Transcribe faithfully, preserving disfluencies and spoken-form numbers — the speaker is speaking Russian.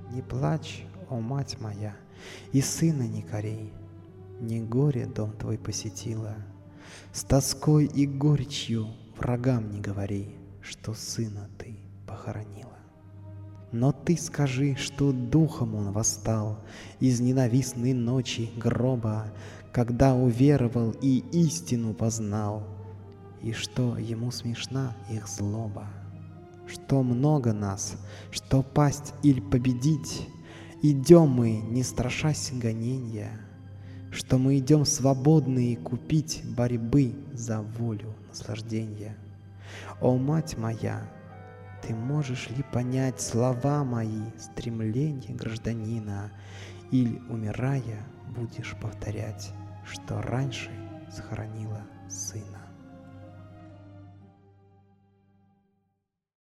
Не плачь, о мать моя, и сына не корей, не горе дом твой посетило. С тоской и горечью врагам не говори, что сына ты похоронила. Но ты скажи, что духом он восстал из ненавистной ночи гроба, когда уверовал и истину познал, и что ему смешна их злоба, что много нас, что пасть или победить, идем мы, не страшась гоненья, что мы идем свободные купить борьбы за волю наслажденья. О, мать моя, ты можешь ли понять слова мои, стремления гражданина, или, умирая, будешь повторять, что раньше схоронила сына?